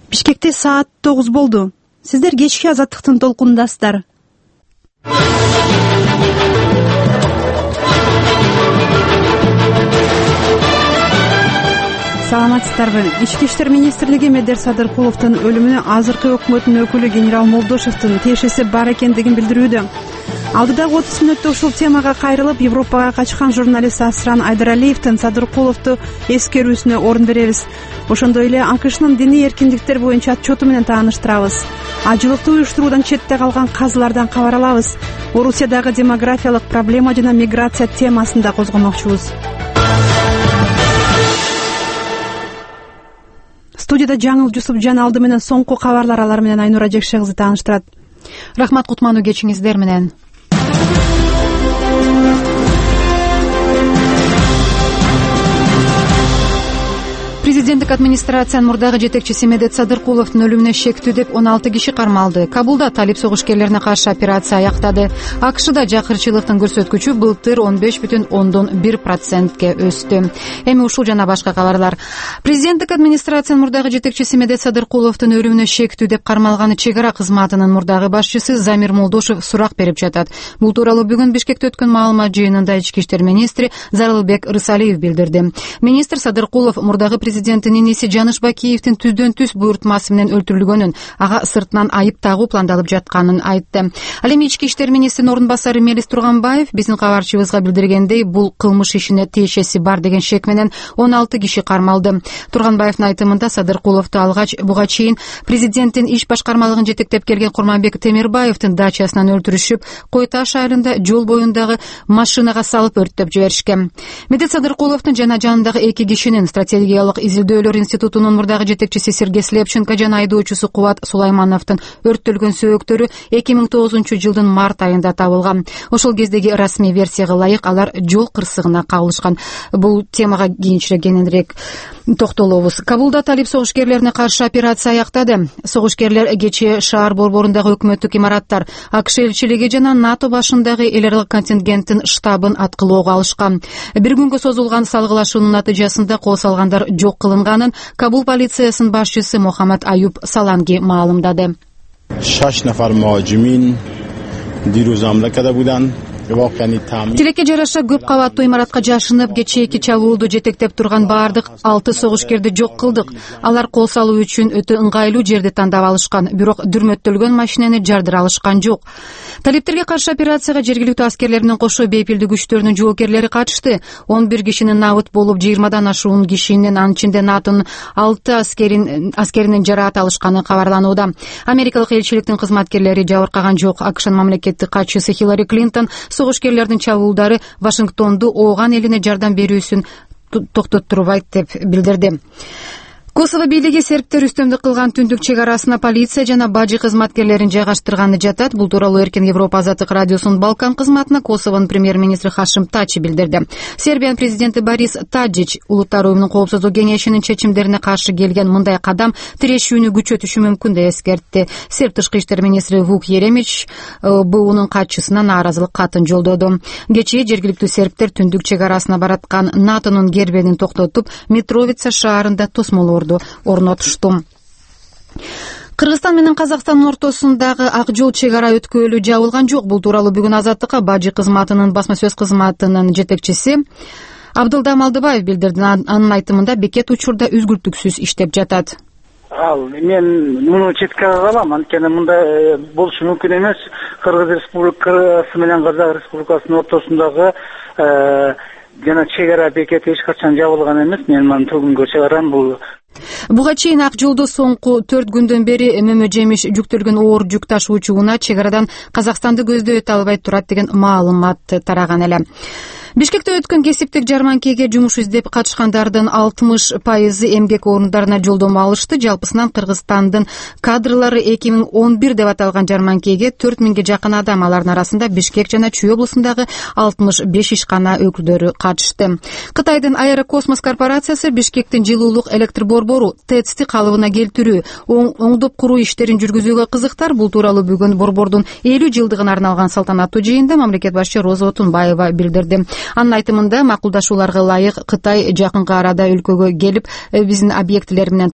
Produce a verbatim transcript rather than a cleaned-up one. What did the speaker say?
Бишкекте саат тогуз болду. Сиздер кечки азаттыктын толкунундасыздар. Саламатсыздарбы? Ички иштер министрлиги Медер Садыркуловдун өлүмүнө азыркы өкмөттүн өкүлү генерал Молдошевдун тиешеси бар экендигин билдирүүдө. Алдыдагы отуз мүнөттө ушул темага кайрылып, Европага качкан журналист Асран Айдаралиевдин Садыркуловду эскерүүсүнө орун беребиз. Ошондой эле АКШнын диний эркиндиктер боюнча отчету менен тааныштырабыз. Ажылыкты уюштуруудан четте калган казылардан кабар алабыз. Орусиядагы демографиялык проблема жана миграция темасын да козгомокчубуз. Студияда Жаңыл Жусупжан алды менен соңку кабарлар алар менен Айнура Жекше кызы тааныштырат. Рахмат, кутмануу кечиңиздер менен. Президенттик администрациянын мурдагы жетекчиси Медет Садыркуловдун өлүмүнө шектүү деп он алты киши кармалды. Кабулда талип согушкерлерине каршы операция аяктады. АКШда жакырчылыктын көрсөткүчү былтыр он беш бүтүн ондон бир процентке өстү. Эми ушул жана башка кабарлар. Президенттик администрациянын мурдагы жетекчиси Медет Садыркуловдун өлүмүнө шектүү деп кармалганы чек ара кызматынын мурдагы башчысы Замир Молдошев сурак берип жатат. Бул тууралуу бүгүн Бишкекте өткөн маалымат жыйынында ички иштер министри Зарылбек Рысалиев билдирди. Министр Садыркулов мурдагы президенттин иниси Жаныш Бакиевдин түздөн түз буйртмасы менен өлтүрүлгөнүн, ага сыртынан айып тагуу пландалып жатканын айтты. Ал эми ички иштер министринин орун басары Мелис Турганбаев биздин кабарчыбызга билдиргендей, бул кылмыш ишине тиешеси бар деген шек менен он алты киши кармалды. Турганбаевдин айтымында Садыркуловду алгач буга чейин президенттин иш башкармалыгын жетектеп келген Курманбек Темирбаевдин дачасынан өлтүрүшүп, Кой Таш айылында жол боюндагы машинага салып өрттөп жиберишкен. Медет Садыркуловдун жана жанындагы эки кишинин стратегиялык изилдөөлөр институтунун мурдагы жетекчиси Сергей Слепченко жана айдоочусу Кубат Сулаймановдун өрттөлгөн сөөктөрү эки миң тогузунчу жылдын март айында табылган. Ошол кездеги расмий версияга ылайык алар жол кырсыгына кабылышкан. Бул темага кийинчерээк кененирээк токтолобуз. Кабулда талип согушкерлерине каршы операция аяктады. Согушкерлер кечээ шаар борборундагы өкмөттүк имараттар, АКШ элчилиги жана НАТО башындагы эл аралык контингенттин штабын аткылоого алышкан. Бир күнгө созулган салгылашуунун натыйжасында кол салгандар жок кылынганын Кабул полициясынын башчысы Мохаммад Аюб Саланги маалымдады. шаш нафар муажимин дирӯз ҳамла карда буданд. Тилекке жараша көп кабаттуу имаратка жашынып, кечээки чабуулду жетектеп турган баардык алты согушкерди жок кылдык. Алар кол салуу үчүн өтө ыңгайлуу жерди тандап алышкан, бирок дүрмөттөлгөн машинени жардыра алышкан жок. Талиптерге каршы операцияга жергиликтүү аскерлер менен кошо бейпилдүү күчтөрүнүн жоокерлери катышты. он бир кишинин набыт болуп, жыйырмадан ашуун кишинин, анын ичинде НАТОнун алты аскерин аскеринин жараат алышканы кабарланууда. Америкалык элчиликтин кызматкерлери жабыркаган жок. АКШнын мамлекеттик катчысы Хиллари Клинтон согушкерлердин чабуулдары Вашингтонду ооган элине жардам берүүсүн токтоттурбайт деп билдирди. Косово бийлиги сербтер үстөмдүк кылган түндүк чек арасына полиция жана бажы кызматкерлерин жайгаштырганы жатат. Бул тууралуу Эркин Европа азаттык радиосунун Балкан кызматына Косовонун премьер-министри Хашим Тачи билдирди. Сербиянын президенти Борис Таджич Улуттар уюмунун коопсуздук кеңешинин чечимдерине каршы келген мындай кадам тирешүүнү күчөтүшү мүмкүн деп эскертти. Серб тышкы иштер министри Вук Еремич БУнун катчысына нааразылык катын жолдоду. Кечээ жергиликтүү сербтер түндүк чек арасына бараткан НАТОнун кербенин токтотуп, Митровица шаарында тосмолор орнотушту. Кыргызстан менен Казакстандын ортосундагы ак жол чек ара өткөлү жабылган жок. Бул тууралуу бүгүн Азаттыкка бажы кызматынын басма сөз кызматынын жетекчиси Абдылда Малдыбаев билдирди. Анын айтымында бекет учурда үзгүлтүксүз иштеп жатат. Ал мен муну четке калам, анткени мындай болушу мүмкүн эмес. Кыргыз Республикасы менен Казак Республикасынын ортосундагы жана чек ара бекети эч качан жабылган эмес. Мен мына бүгүнгө чыгарам бул. Буга чейин ак жолдо соңку төрт күндөн бери мөмө жемиш жүктөлгөн оор жүк ташуучу унаа чек арадан Казакстанды көздөй өтө албай турат деген маалымат тараган эле. Бишкекте өткөн кесиптик жарманкеге жумуш издеп катышкандардын алтымыш пайызы эмгек орундарына жолдомо алышты. Жалпысынан Кыргызстандын кадрлары эки миң он бир деп аталган жарманкеге төрт миңге жакын адам, алардын арасында Бишкек жана Чүй облусундагы алтымыш беш ишкана өкүлдөрү катышты. Кытайдын Аэрокосмос корпорациясы Бишкектин жылуулук электр борбору ТЭЦти калыбына келтирүү, оңдоп куруу иштерин жүргүзүүгө кызыктар. Бул тууралуу бүгүн борбордун элүү жылдыгына арналган салтанаттуу жыйында мамлекет башчы Роза Отунбаева билдирди. Анын айтымында макулдашууларга ылайык Кытай жакынкы арада өлкөгө келип, биздин объектилер менен